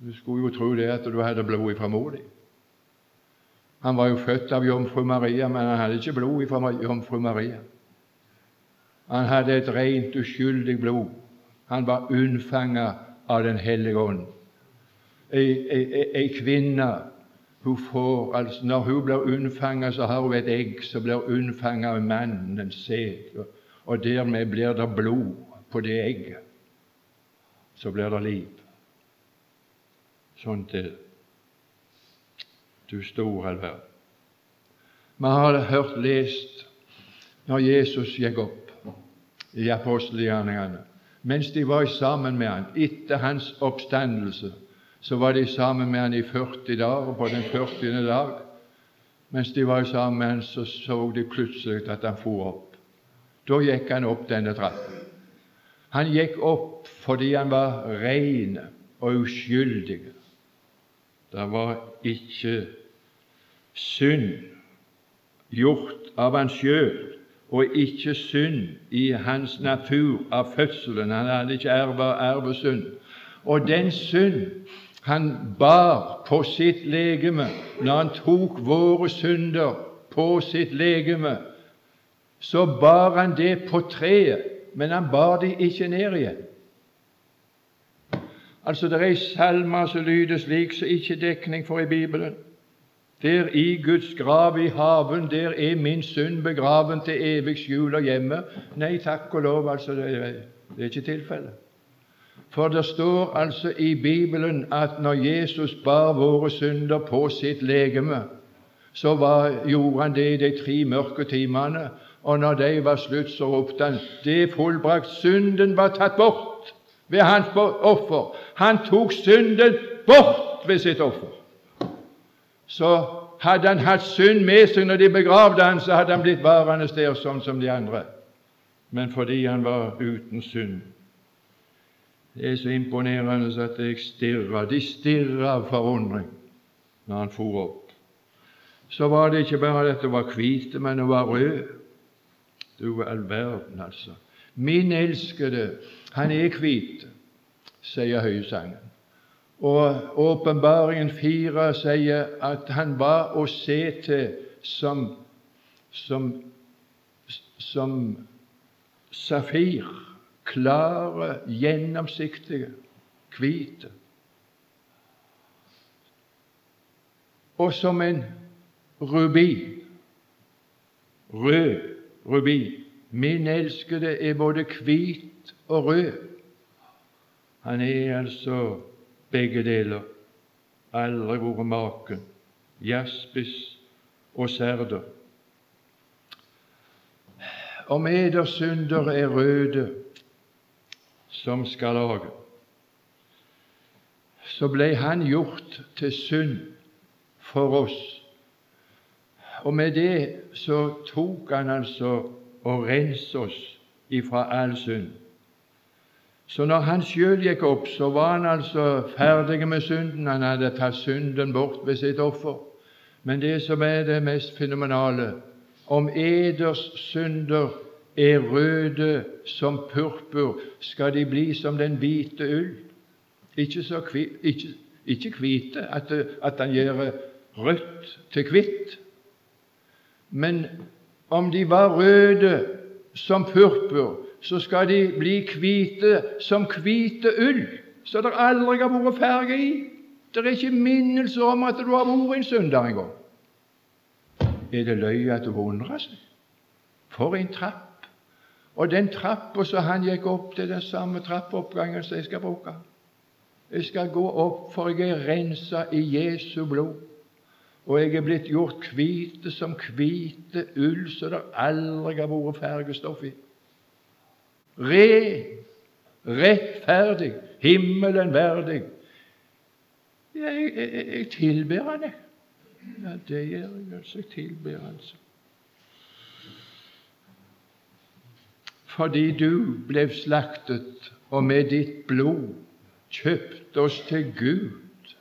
Du skulle jo tro det at du hadde blod ifra mor di. Han var jo født av jomfru Maria, men han hadde ikke blod ifra jomfru Maria. Han hadde et rent, uskyldig blod. Han var unnfanget av Den hellige ånd. Ei kvinne, hun får, altså når hun blir unnfanget, så har hun et egg som blir unnfanget av mannens sæd, og dermed blir det blod på det egget. Så blir det liv. Sånt er det. Du store all verden. Vi har hørt lest når Jesus gikk opp i apostelgjerningene. Mens de var sammen med han, etter hans oppstandelse, så var de sammen med han i 40 dager, og på den 40. dag, mens de var sammen med han, så de plutselig at han for opp. Da gikk han opp denne trappen. Han gikk opp fordi han var ren og uskyldig. Det var ikke synd gjort av han selv, og ikke synd i hans natur av fødselen. Han hadde ikke arvesynd. Og den synd han bar på sitt legeme, når han tok våre synder på sitt legeme, så bar han det på treet, men han bar det ikke ned igjen. Altså, det er salmer som lyder slik, så ikke dekning for i Bibelen. Der i Guds grav i haven, der er min synd begraven til evig skjul og hjemme. Nei, takk og lov, altså, det er ikke tilfellet. For det står altså i Bibelen at når Jesus bar våre synder på sitt legeme, så gjorde han det i de 3 mørke timene, og når de var slutt, så ropte han, det er fullbrakt, synden var tatt bort ved hans offer. Han tok synden bort ved sitt offer. Så hadde han hatt synd med seg når de begravde han, så hadde han blitt varende der sånn som de andre. Men fordi han var uten synd. Det er så imponerende at de stirret av forundring når han for opp. Så var det ikke bare at det var hvite, men det var rød. Du all verden, altså. Min elskede, han er hvit, sier høysangen. Og Åpenbaringen 4 sier at han var å se til som safir, klare, gjennomsiktige, hvite. Og som en rubin, rød rubin. Min elskede er både hvit og rød. Han er altså begge deler. Aldri vært maken. Jaspis og sarder. Om eders synder er røde som skarlagen, så ble han gjort til synd for oss. Og med det så tok han altså og renset oss ifra all synd. Så når han selv gikk opp, så var han altså ferdig med synden. Han hadde tatt synden bort ved sitt offer. Men det som er det mest fenomenale, om eders synder er røde som purpur, skal de bli som den hvite ull. Ikke hvite, at han gjør rødt til hvitt. Men om de var røde som purpur, så skal de bli hvite som hvite ull, så det aldri har vært farge i. Det er ikke minnelse om at du har vært en synder en gang. Er det løye at du undrer seg? For en trapp! Og den trappa som han gikk opp til, den samme trappoppgangen som jeg skal bruke. Jeg skal gå opp, for jeg er renset i Jesu blod, og jeg er blitt gjort hvite som hvite ull, så det aldri har vært fargestoff i. Ren, rettferdig, himmelen verdig. Jeg tilber han, jeg. Ja, det gjør jeg, altså. Jeg tilber han. Fordi du ble slaktet, og med ditt blod kjøpt oss til Gud.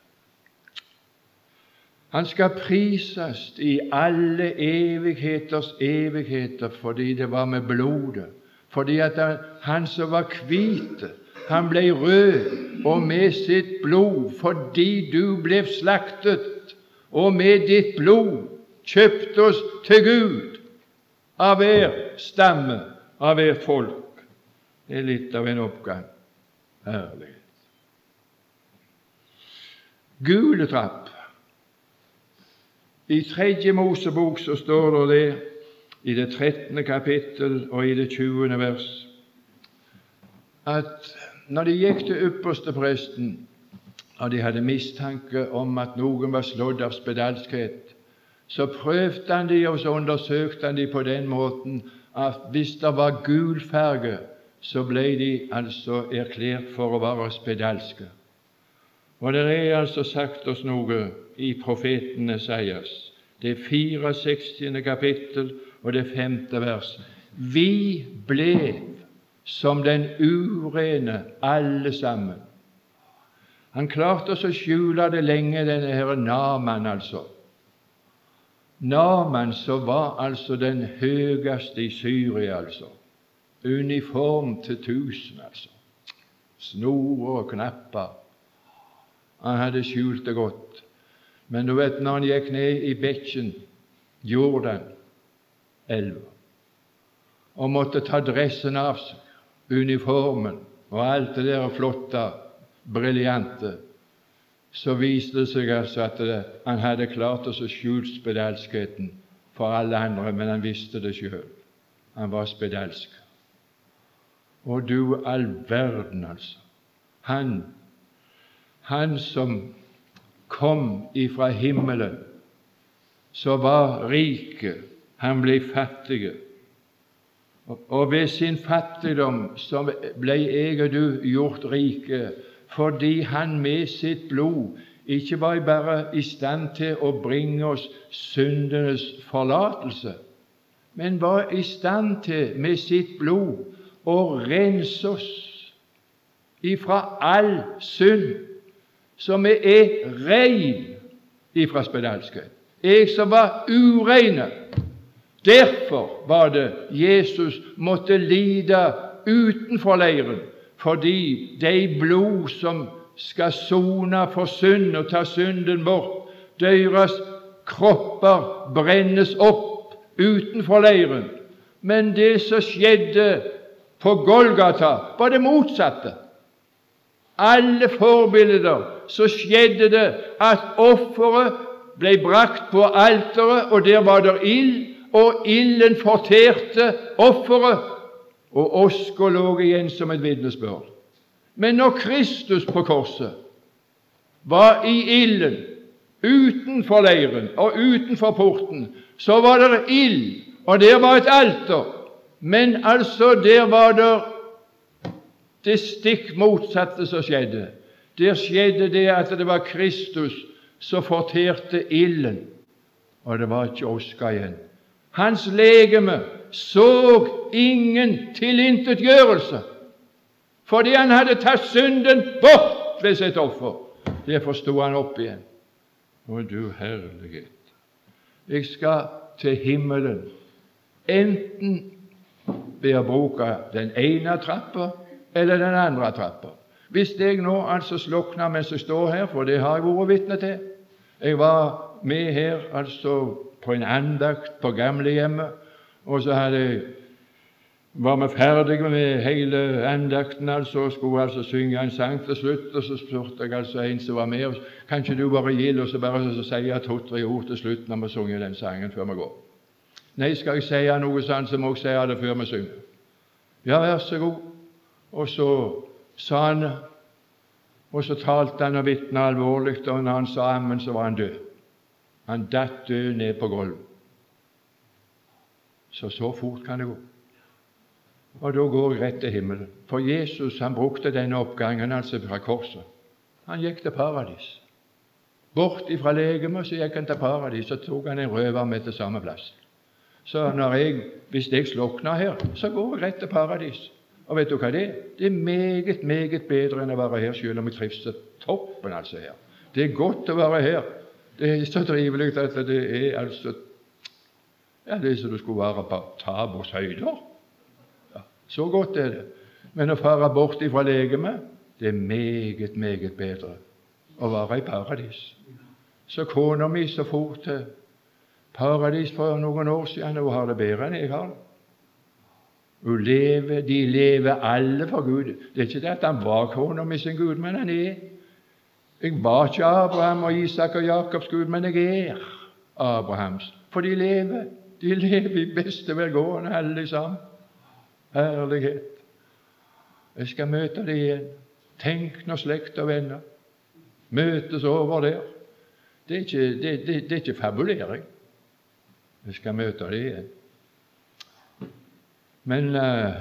Han skal prises i alle evigheters evigheter, fordi det var med blodet. Fordi at han som var hvite, Han ble rød, og med sitt blod, fordi du ble slaktet, og med ditt blod kjøpte oss til Gud av hver stamme, av hver folk. Det er litt av en oppgang. Herlighet. Gule trapp. I 3. Mosebok så står det i det 13. kapittel og i det 20. vers at når de gikk til ypperste presten, og de hadde mistanke om at noen var slått av spedalskhet, så prøvde han de, og så undersøkte han de på den måten at hvis det var gul farge, så ble de altså erklært for å være spedalske. Og det er altså sagt oss noe i profeten Esaias, det 64. kapittel og det 5. vers. Vi ble som den urene alle sammen. Han klarte å skjule det lenge, denne her Naaman altså. Naaman som var altså den høyeste i Syria altså. Uniform til 1000 altså. Snorer og knapper. Han hadde skjult det godt. Men du vet, når han gikk ned i bekken, Jordan, elva, og måtte ta dressen av seg, uniformen og alt det der flotte, briljante, så viste det seg altså at han hadde klart å skjule spedalskheten for alle andre, men han visste det selv. Han var spedalsk. Og du all verden, altså. Han som kom ifra himmelen, så var rike, han ble fattige. Og ved sin fattigdom så ble jeg og du gjort rike, fordi han med sitt blod ikke var bare i stand til å bringe oss syndenes forlatelse, men var i stand til med sitt blod å rense oss ifra all synd, så vi er rein ifra spedalskhet. Jeg som var ureine. Derfor var det Jesus måtte lide utenfor leiren, fordi de blod som skal sone for synd og ta synden bort, deres kropper brennes opp utenfor leiren. Men det som skjedde på Golgata, var det motsatte. Alle forbilder så skjedde det at offeret ble brakt på alteret, og der var det ild, og ilden forterte offeret, og oska lå igjen som et vitnesbyrd. Men når Kristus på korset var i ilden, utenfor leiren og utenfor porten, så var det ild, og der var et alter, men altså der var det stikk motsatte som skjedde. Der skjedde det at det var Kristus som forterte ilden, og det var ikke oska igjen. Hans legeme så ingen tilintetgjørelse, fordi han hadde tatt synden bort ved sitt offer. Derfor sto han opp igjen. Å, du herlighet! Jeg skal til himmelen, enten ved å bruke den ene trappa eller den andre trappa. Hvis jeg nå altså slukner mens jeg står her, for det har jeg vært vitne til. Jeg var med her altså på en andakt på gamlehjemmet, og så var vi ferdige med hele andakten altså, og skulle altså synge en sang til slutt, og så spurte jeg altså en som var med oss, kan ikke du bare gi oss og bare så sier 2-3 ord til slutt når vi synger den sangen før vi går? Nei, skal jeg si noe sånn, så må jeg si det før vi synger. Ja, vær så god. Og så sa han, og så talte han og vitnet alvorlig, og når han sa amen, så var han død. Han datt død ned på gulvet. Så fort kan det gå. Og da går jeg rett til himmelen. For Jesus, han brukte denne oppgangen altså fra korset. Han gikk til paradis. Bort ifra legemet, så gikk han til paradis, så tok han en røver med til samme plass. Så hvis jeg slukner her, så går jeg rett til paradis. Og vet du hva det er? Det er meget, meget bedre enn å være her, selv om jeg trives til toppen altså her. Det er godt å være her. Det er så trivelig at det er altså, ja, det er som det skulle være på Tabors høyder. Ja, så godt er det. Men å fare bort ifra legemet, det er meget, meget bedre å være i paradis. Så kona mi så for til paradis for noen år siden, og hun har det bedre enn jeg har. De lever alle for Gud. Det er ikke det at han var kona mi sin Gud, men han er. Jeg var ikke Abraham og Isak og Jakobs Gud, men jeg er Abrahams. For de lever i beste velgående, alle sammen. Herlighet. Jeg skal møte det igjen. Tenk når slekt og venner møtes over der. Det er ikke fabulering. Jeg skal møte det igjen. Men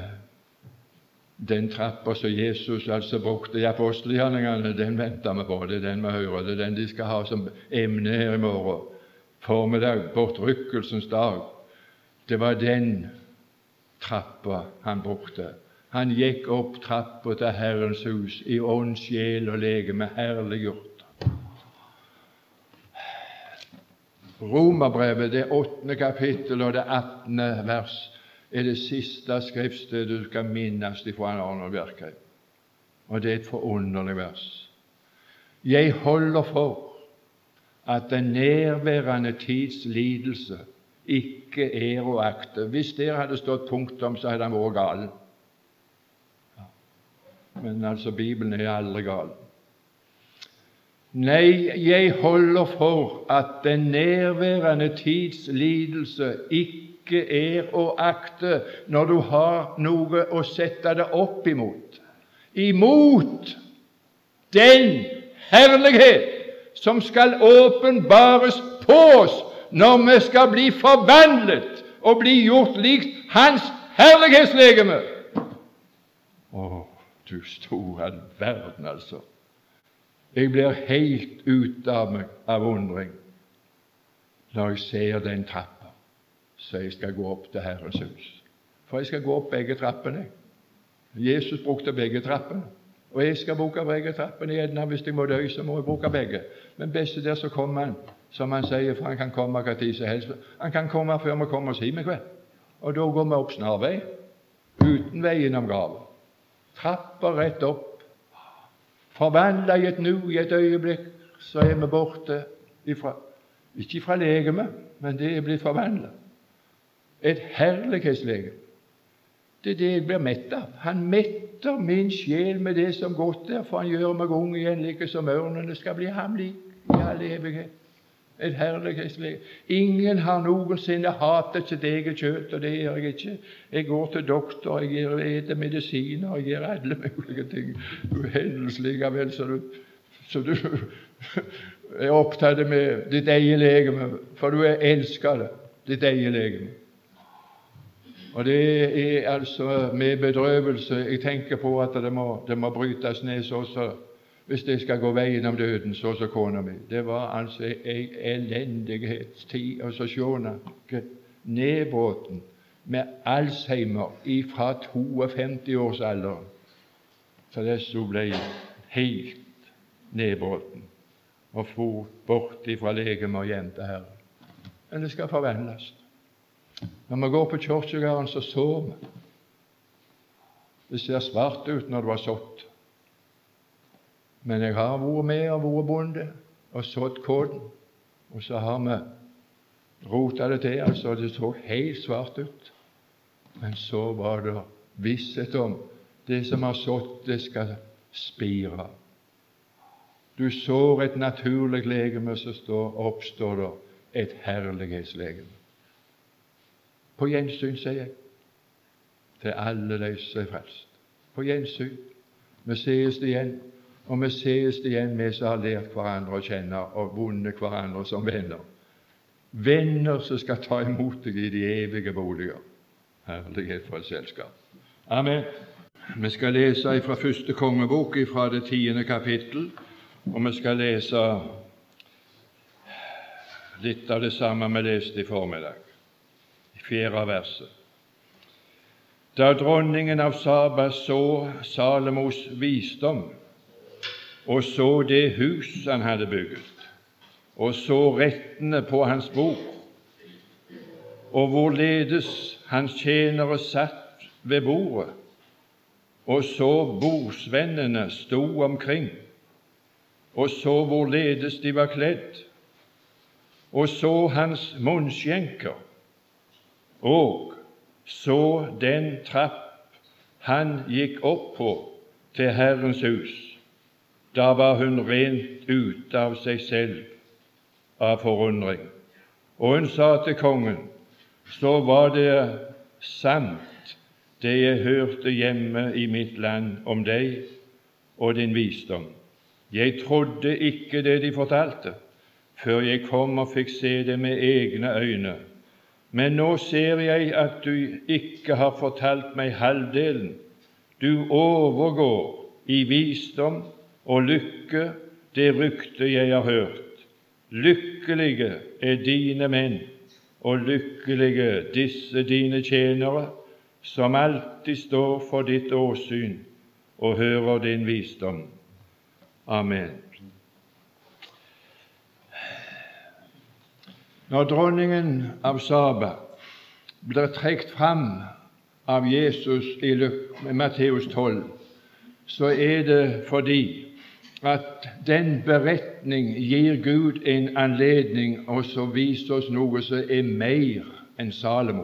den trappa som Jesus altså brukte i apostelgjerningene, den venter vi på. Det er den vi hører. Det er den de skal ha som emne her i morgen. Formiddag, bortrykkelsens dag. Det var den trappa han brukte. Han gikk opp trappa til Herrens hus i ånd, sjel og legeme, herliggjort. Romerbrevet, det 8. kapittel og det 18. vers, er det siste skriftstedet du skal minnes ifra Arnold Bjerkreim. Og det er et forunderlig vers. Jeg holder for at den nærværende tids lidelse ikke er å akte. Hvis der hadde stått punktum, så hadde han vært gal. Men altså, Bibelen er aldri gal. Nei, jeg holder for at den nærværende tids lidelse ikke er å akte når du har noe å sette det opp imot. Imot den herlighet som skal åpenbares på oss når vi skal bli forvandlet og bli gjort likt Hans herlighetslegeme. Du store verden, altså. Jeg blir helt ute av meg av undring når jeg ser den trappa, så jeg skal gå opp til Herrens hus. For jeg skal gå opp begge trappene. Jesus brukte begge trappene, og jeg skal bruke begge trappene igjen. Hvis jeg må dø, så må jeg bruke begge. Men best der så kommer han, som han sier, for han kan komme hva tid som helst. Han kan komme før vi kommer oss hjem i kveld. Og da går vi opp snarvei, uten veien om graven. Trapper rett opp. Forvandla i et nu, i et øyeblikk, så er vi borte ifra, ikke fra legeme, men det er blitt forvandlet. Et herlighetslegeme. Det er det jeg blir mett av. Han metter min sjel med det som godt er, for han gjør meg ung igjen, like som ørnene skal bli ham lik i all evighet. Et herlighetslegeme. Ingen har noensinne hatet sitt eget kjøtt, og det gjør jeg ikke. Jeg går til doktor, jeg gir medisiner, jeg gjør alle mulige ting. Du er hendelselig vel, så du er opptatt med ditt eget legeme, for du er elsket det, ditt eget legeme. Og det er altså med bedrøvelse jeg tenker på at det må brytes ned så hvis jeg skal gå veien om døden, så kona mi. Det var altså en elendighetstid, og så sjåna nedbråten med Alzheimer fra 52 års alder. Så disse ble helt nedbråten og for bort ifra legeme og hjem til Herren. Men det skal forvandles. Når vi går på kirkegården, så vi. Det ser svart ut når det var sått. Men jeg har vært med og vært bonde og sådd korn, og så har vi rotet det til, altså det så helt svart ut. Men så var det visshet om det som har sådd, det skal spire. Du sår et naturlig legeme, så oppstår det et herlighetslegeme. På gjensyn, sier jeg, til alle de som er frelst. På gjensyn. Vi ses igjen. Og vi ses igjen, vi som har lært hverandre å kjenne og vunnet hverandre som venner. Venner som skal ta imot deg i de evige boliger. Herlighet for et selskap. Amen. Vi skal lese fra første kongebok, fra det 10. kapittel, og vi skal lese litt av det samme vi leste i formiddag, i 4. verset. Da dronningen av Saba så Salomos visdom, og så det hus han hadde bygget, og så rettene på hans bord, og hvorledes hans tjenere satt ved bordet, og så bordsvennene sto omkring, og så hvorledes de var kledd, og så hans munnskjenker, og så den trapp han gikk opp på til Herrens hus. Da var hun rent ute av seg selv av forundring. Og hun sa til kongen, så var det sant det jeg hørte hjemme i mitt land om deg og din visdom. Jeg trodde ikke det de fortalte, før jeg kom og fikk se det med egne øyne. Men nå ser jeg at du ikke har fortalt meg halvdelen. Du overgår i visdom og lykke det rykte jeg har hørt. Lykkelige er dine menn, og lykkelige disse dine tjenere, som alltid står for ditt åsyn og hører din visdom. Amen. Når dronningen av Saba blir trukket fram av Jesus i Matteus 12, så er det fordi at den beretning gir Gud en anledning til å vise oss noe som er mer enn Salomo.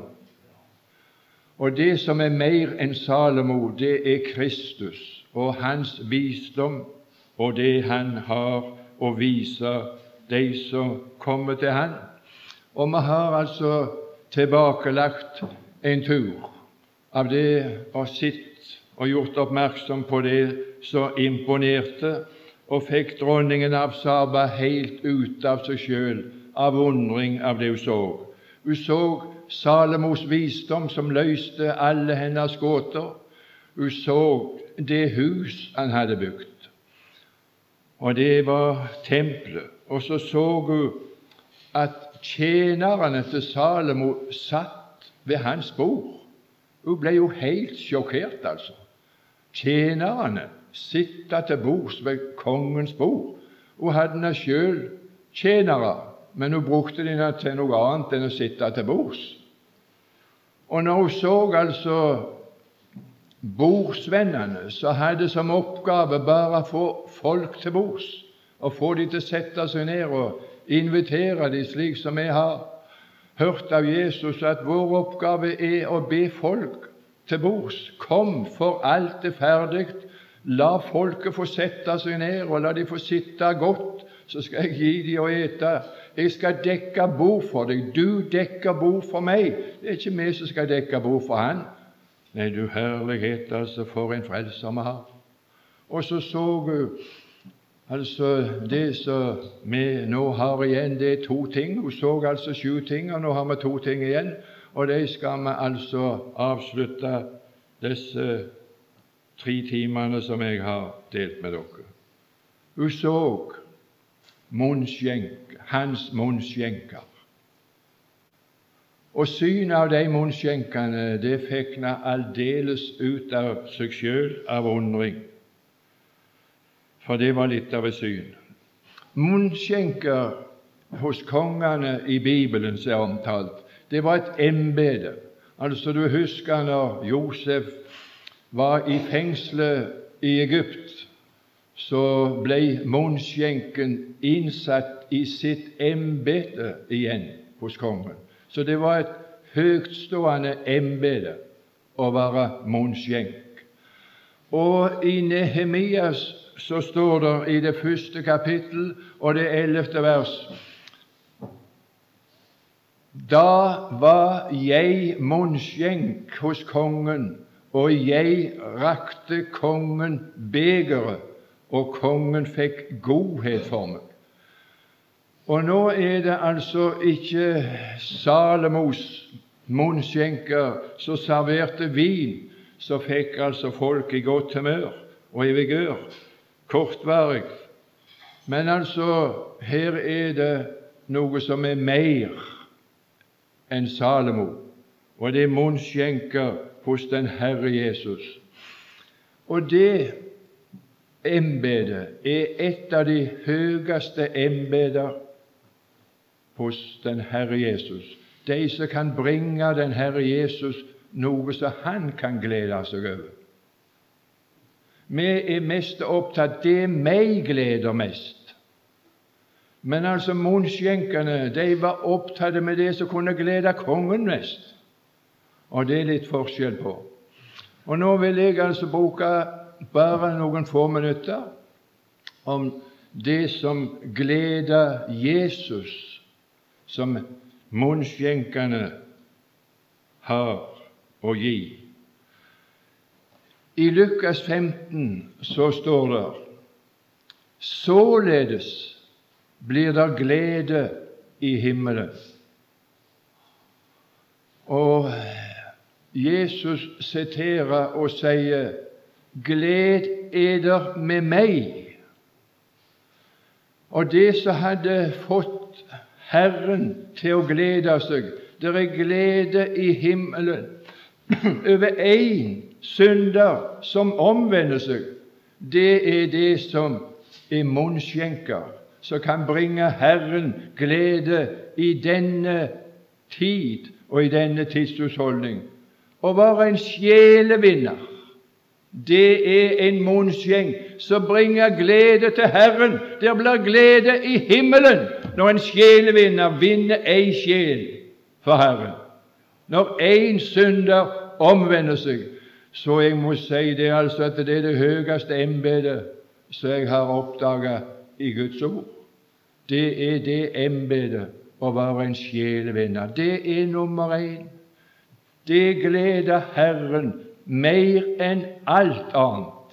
Og det som er mer enn Salomo, det er Kristus og hans visdom og det han har å vise de som kommer til han. Og vi har altså tilbakelagt en tur av det og sett og gjort oppmerksom på det som imponerte, og fikk dronningen av Saba helt ut av seg selv, av undring av det hun så. Hun så Salomos visdom som løste alle hennes gåter. Hun så det hus han hadde bygd, og det var tempelet. Og så så hun at tjenerne til Salomo satt ved hans bord. Hun ble jo helt sjokkert, altså. Tjenerne sitte til bords ved kongens bord. Hun hadde selv tjenere, men hun brukte dem til noe annet enn å sitte til bords. Og når hun så altså bordsvennene, så hadde som oppgave bare å få folk til bords, og få dem til å sette seg ned og invitere dem, slik som vi har hørt av Jesus, at vår oppgave er å be folk til bords. Kom, for alt er ferdig. La folket få sette seg ned, og la de få sitte godt, så skal jeg gi dem å ete. Jeg skal dekke bord for deg. Du dekker bord for meg. Det er ikke vi som skal dekke bord for han. Nei, du herlighet, altså, for en frelser vi har. Og så hun altså det som vi nå har igjen, det er 2 ting. Hun så altså 7 ting, og nå har vi 2 ting igjen, og de skal vi altså avslutte disse 3 timene som jeg har delt med dere. Hun så hans munnskjenker. Og synet av de munnskjenkene, det fikk han aldeles ut av seg selv av undring, for det var litt av et syn. Munnskjenker hos kongene i Bibelen som er omtalt, det var et embete. Altså, du husker når Josef var i fengselet i Egypt, så ble munnskjenken innsatt i sitt embete igjen hos kongen. Så det var et høytstående embete å være munnskjenk. Og i Nehemias så står det i det 1. kapittel og det 11. vers: Da var jeg munnskjenk hos kongen, og jeg rakte kongen begeret, og kongen fikk godhet for meg. Og nå er det altså ikke Salomos munnskjenker som serverte vin, så fikk altså folk i godt humør og i vigør, kortvarig. Men altså, her er det noe som er mer enn Salomo, og det er munnskjenker hos den Herre Jesus. Og det embetet er et av de høyeste embeter hos den Herre Jesus. De som kan bringe den Herre Jesus noe som han kan glede seg over. Vi er mest opptatt det meg gleder mest. Men altså munnskjenkene, de var opptatt med det som kunne glede kongen mest. Og det er litt forskjell på. Og nå vil jeg altså bruke bare noen få minutter om det som gleder Jesus, som munnskjenkene har å gi. I Lukas 15 så står det: således blir det glede i himmelen. Og Jesus siterer og sier: gled eder med meg. Og det som hadde fått Herren til å glede seg, det er glede i himmelen over en synder som omvender seg. Det er det som er munnskjenker, som kan bringe Herren glede i denne tid og i denne tidshusholdning. Å være en sjelevinner, det er en munnskjenk som bringer glede til Herren. Det blir glede i himmelen når en sjelevinner vinner ei sjel for Herren. Når en synder omvender seg. Så jeg må si det altså at det er det høyeste embetet som jeg har oppdaget i Guds ord. Det er det embetet å være en sjelevinner. Det er nummer 1. Det gleder Herren mer enn alt annet.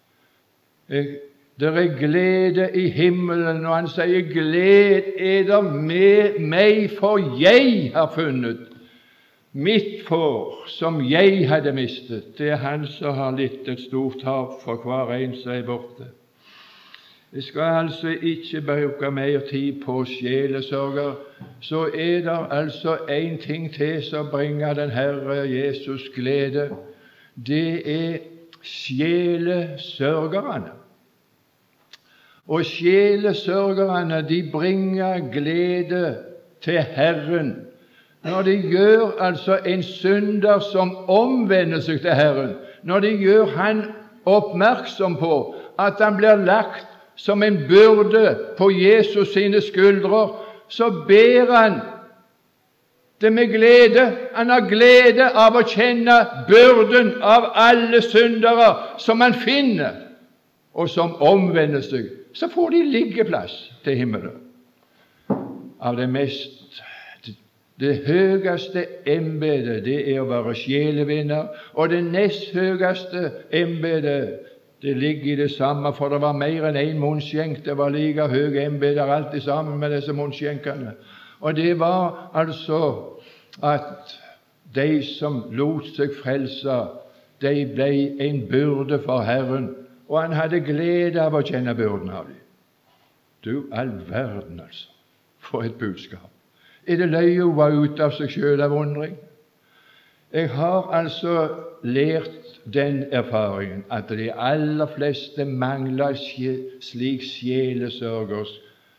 Det er glede i himmelen når han sier: gled eder med meg, for jeg har funnet mitt får som jeg hadde mistet. Det er han som har litt et stort tap for hver en som er borte. Jeg skal altså ikke bruke mer tid på sjelesørger. Så er det altså en ting til som bringer den Herre Jesus glede. Det er sjelesørgerne. Og sjelesørgerne, de bringer glede til Herren når de gjør altså en synder som omvender seg til Herren, når de gjør han oppmerksom på at han blir lagt som en byrde på Jesus sine skuldre, så ber han det med glede. Han har glede av å kjenne byrden av alle syndere som han finner, og som omvender seg. Så får de liggeplass til himmelen. Av det høyeste embetet, det er å være sjelevinner, og det nest høyeste embetet, det ligger i det samme, for det var mer enn en munnskjenk. Det var like høye embeter alltid sammen med disse munnskjenkene. Og det var altså at de som lot seg frelse, de ble en byrde for Herren, og han hadde glede av å kjenne byrden av dem. Du all verden, altså. For et budskap. Er det løye å være ute av seg selv av undring? Jeg har altså lært den erfaringen at de aller fleste mangler slik sjelesørgers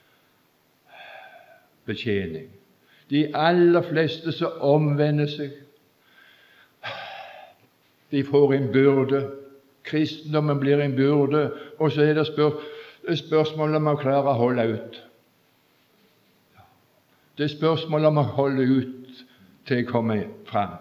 betjening. De aller fleste som omvender seg, de får en byrde. Kristendommen blir en byrde, og så er det spørsmål om å klare å holde ut. Det er spørsmål om å holde ut til jeg kommer fram.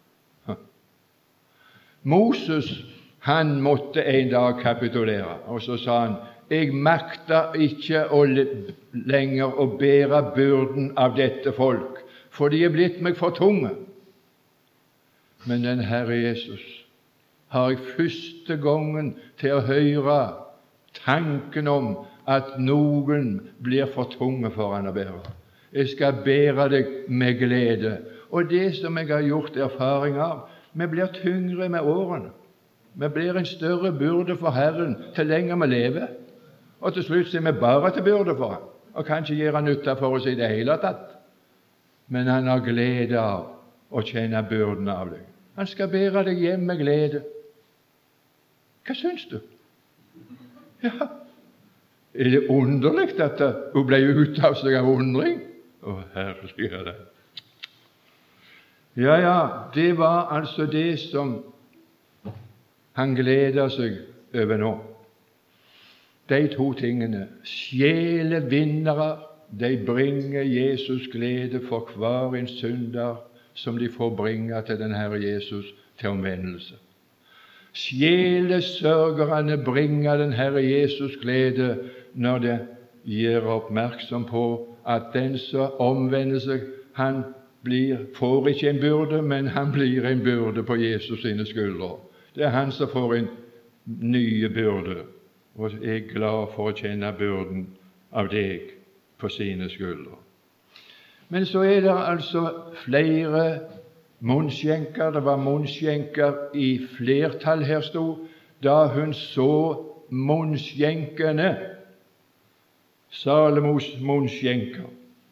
Moses, han måtte en dag kapitulere, og så sa han: jeg makter ikke lenger å bære byrden av dette folk, for de er blitt meg for tunge. Men den Herre Jesus har jeg første gangen til å høre tanken om at noen blir for tunge for han å bære. Jeg skal bære deg med glede. Og det som jeg har gjort erfaring av, vi blir tyngre med årene. Vi blir en større byrde for Herren til lenger vi lever. Og til slutt er vi bare til byrde for ham, og kan ikke gjøre nytte for oss i det hele tatt. Men han har glede av å kjenne byrden av deg. Han skal bære deg hjem med glede. Hva syns du? Ja, er det underlig at hun ble ute av seg av undring? Å, herlig er det. Ja, det var altså det som han gleder seg over nå. De to tingene, sjelevinnere, de bringer Jesus glede for hver en synder som de får bringe til den Herre Jesus til omvendelse. Sjelesørgerne bringer den Herre Jesus glede når de gjør oppmerksom på at den som omvender seg, han får ikke en byrde, men han blir en byrde på Jesus sine skuldre. Det er han som får en nye byrde, og er glad for å kjenne byrden av deg på sine skuldre. Men så er det altså flere munnskjenker. Det var munnskjenker i flertall her stod, da hun så munnskjenkene, Salomos munnskjenker.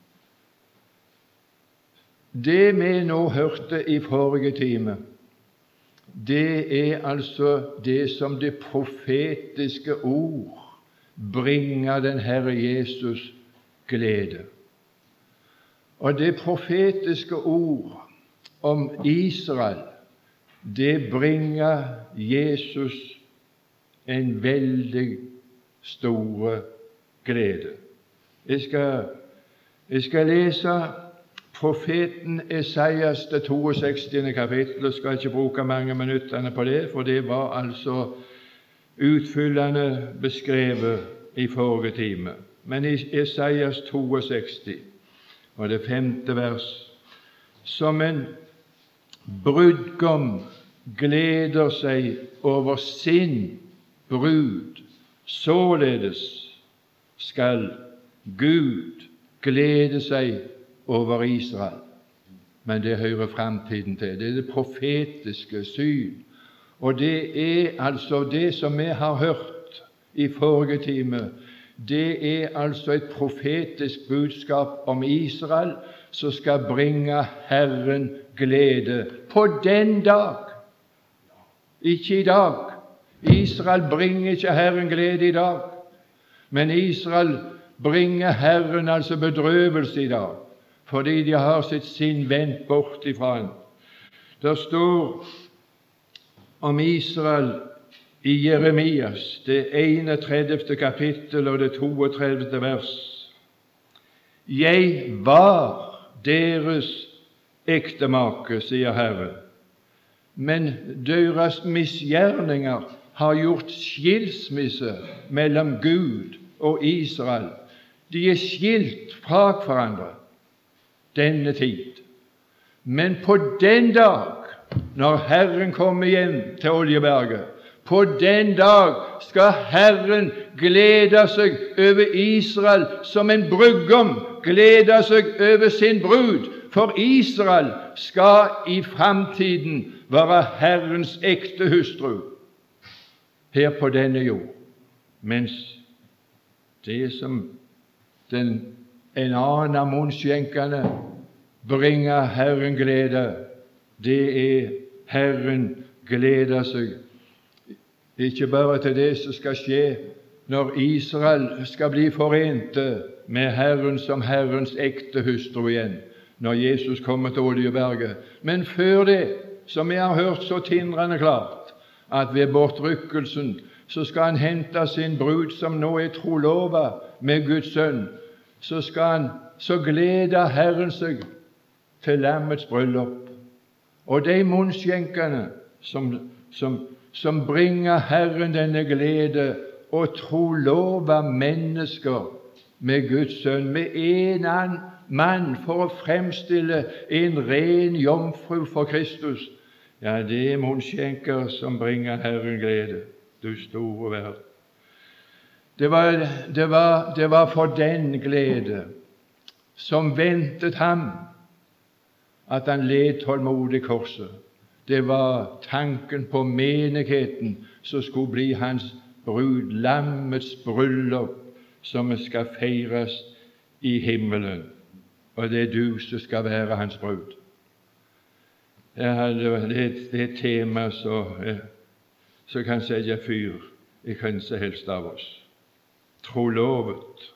Det vi nå hørte i forrige time, det er altså det som det profetiske ord bringer den Herre Jesus glede. Og det profetiske ord om Israel, det bringer Jesus en veldig store glede. Jeg skal lese profeten Esaias, det 62. kapittel. Jeg skal ikke bruke mange minuttene på det, for det var altså utfyllende beskrevet i forrige time. Men i Esaias 62, og det 5. vers, som en brudgom gleder seg over sin brud, således skal Gud glede seg over Israel. Men det hører fremtiden til. Det er det profetiske syn. Og det er altså det som vi har hørt i forrige time. Det er altså et profetisk budskap om Israel som skal bringe Herren glede på den dag. Ikke i dag. Israel bringer ikke Herren glede i dag, men Israel bringer Herren altså bedrøvelse i dag, fordi de har sitt sinn vendt bort ifra ham. Det står om Israel i Jeremias, det 31. kapittel og det 32. vers. Jeg var deres ektemake, sier Herren, men deres misgjerninger har gjort skilsmisse mellom Gud og Israel. De er skilt fra hverandre denne tid. Men på den dag, når Herren kommer hjem til Oljeberget, på den dag skal Herren glede seg over Israel som en brudgom gleder seg over sin brud, for Israel skal i framtiden være Herrens ekte hustru her på denne jord, mens det som en annen av munnskjenkene bringer Herren glede, det er Herren gleder seg ikke bare til det som skal skje når Israel skal bli forente med Herren som Herrens ekte hustru igjen, når Jesus kommer til Oljeberget, men før det, som vi har hørt så tindrende klart, at ved bortrykkelsen så skal han hente sin brud som nå er trolova med Guds sønn. Så gleder Herren seg til lammets bryllup. Og de munnskjenkene som bringer Herren denne glede og trolova mennesker med Guds sønn, med en annen mann for å fremstille en ren jomfru for Kristus, ja, det er munnskjenker som bringer Herren glede, du store verden. Det var for den glede som ventet ham at han led tålmodig korset. Det var tanken på menigheten som skulle bli hans brud, lammets bryllup, som skal feires i himmelen. Og det er du som skal være hans brud. Det er et tema som kan sette fyr i hvem som helst av oss. Trolovet.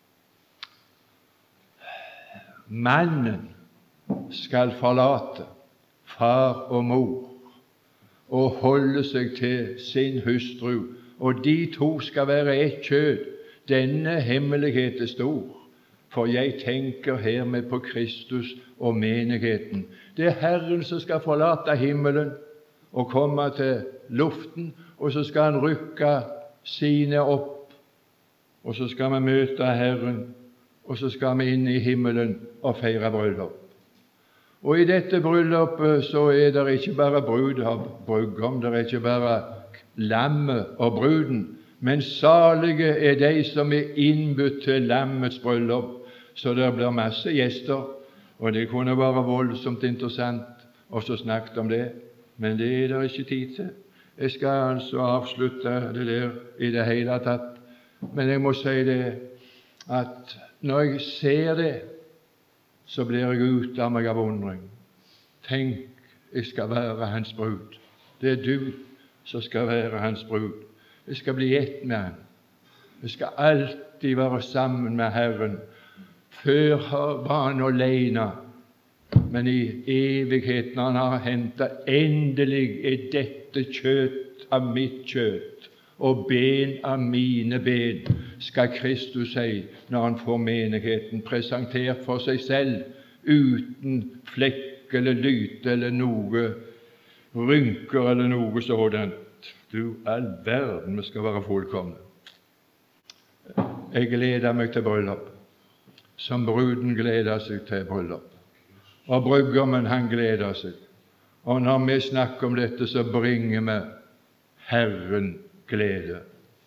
Mannen skal forlate far og mor og holde seg til sin hustru og de to skal være ett kjød. Denne hemmelighet er stor, for jeg tenker hermed på Kristus og menigheten. Det er Herren som skal forlate himmelen og komme til luften, og så skal han rykke sine opp, og så skal vi møte Herren, og så skal vi inn i himmelen og feire bryllup. Og i dette bryllupet så er det ikke bare brud og brudgom, det er ikke bare lammet og bruden, men salige er de som er innbudt til lammets bryllup, så det blir masse gjester, og det kunne være voldsomt interessant å snakke om det, men det er det ikke tid til. Jeg skal altså avslutte det der i det hele tatt, men jeg må si det at når jeg ser det, så blir jeg ute av meg av undring. Tenk, jeg skal være hans brud. Det er du som skal være hans brud. Jeg skal bli ett med han. Jeg skal alltid være sammen med Herren. Før var han alene, men i evigheten han har hentet, endelig er dette kjøtt av mitt kjøtt og ben av mine ben, skal Kristus si når han får menigheten presentert for seg selv, uten flekk eller lyte eller noe rynker eller noe sådant. Du, all verden, vi skal være fullkomne. Jeg gleder meg til bryllup, som bruden gleder seg til bryllup. Og brudgommen, han gleder seg. Og når vi snakker om dette, så bringer vi Herren glede.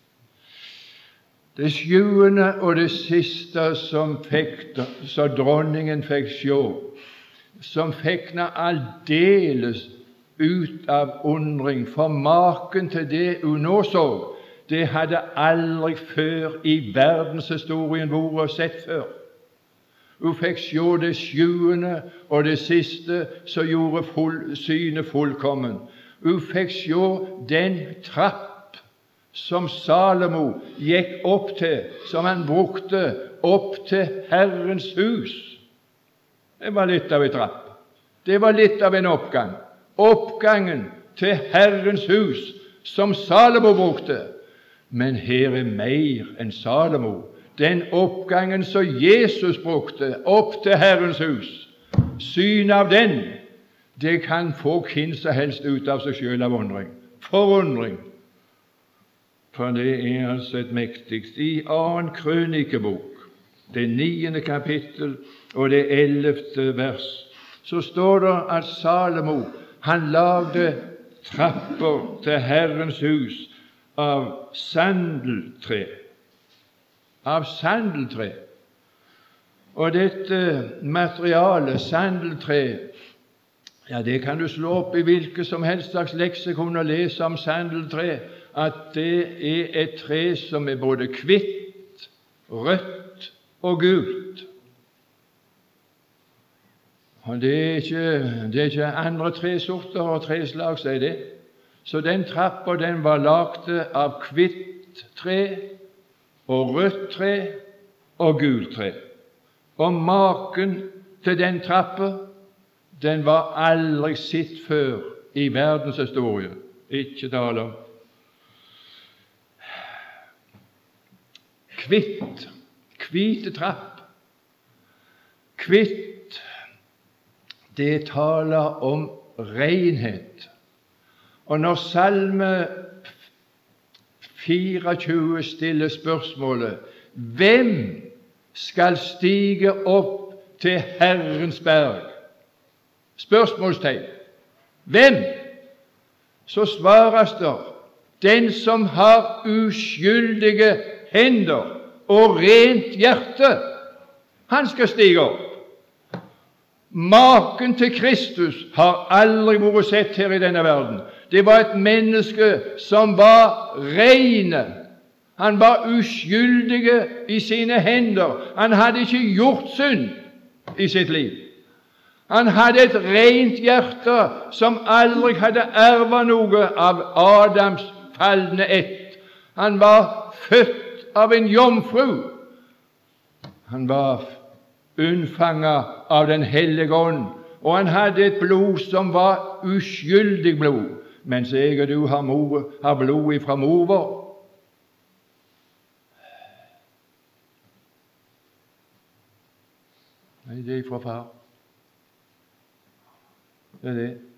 Det sjuende og det siste som dronningen fikk se, som fikk henne aldeles ut av undring, for maken til det hun nå så, det hadde aldri før i verdenshistorien vært sett før. Hun fikk se det sjuende og det siste som gjorde synet fullkommen. Hun fikk se den trapp som Salomo gikk opp til, som han brukte opp til Herrens hus. Det var litt av en trapp. Det var litt av en oppgang. Oppgangen til Herrens hus, som Salomo brukte. Men her er mer enn Salomo. Den oppgangen som Jesus brukte opp til Herrens hus, syn av den, det kan få hvem som helst ut av seg selv av undring. Forundring. For det er altså et mektigst. I 2. Krønikebok, det 9. kapittel og det 11. vers, så står det at Salomo, han lagde trapper til Herrens hus av sandeltre. Av sandeltre. Og dette materialet, sandeltre, ja, det kan du slå opp i hvilket som helst slags leksikon og lese om sandeltre, at det er et tre som er både hvitt, rødt og gult. Og det er ikke andre tresorter og treslag, sier det. Så den trappa, den var lagd av hvitt tre og rødt tre og gult tre. Og maken til den trappa, den var aldri sett før i verdenshistorien. Ikke tale om. Hvite trapp. Hvitt, det taler om renhet. Og når Salme 24 stiller spørsmålet: hvem skal stige opp til Herrens berg? Spørsmålstegn. Hvem? Så svares det: den som har uskyldige hender og rent hjerte, han skal stige opp. Maken til Kristus har aldri vært sett her i denne verden. Det var et menneske som var rene. Han var uskyldige i sine hender. Han hadde ikke gjort synd i sitt liv. Han hadde et rent hjerte som aldri hadde ervet noe av Adams falne ett. Han var født av en jomfru. Han var unnfanget av Den hellige ånd, og han hadde et blod som var uskyldig blod, mens jeg og du har blod ifra mor vår. Nei, det er fra Far. Det er det.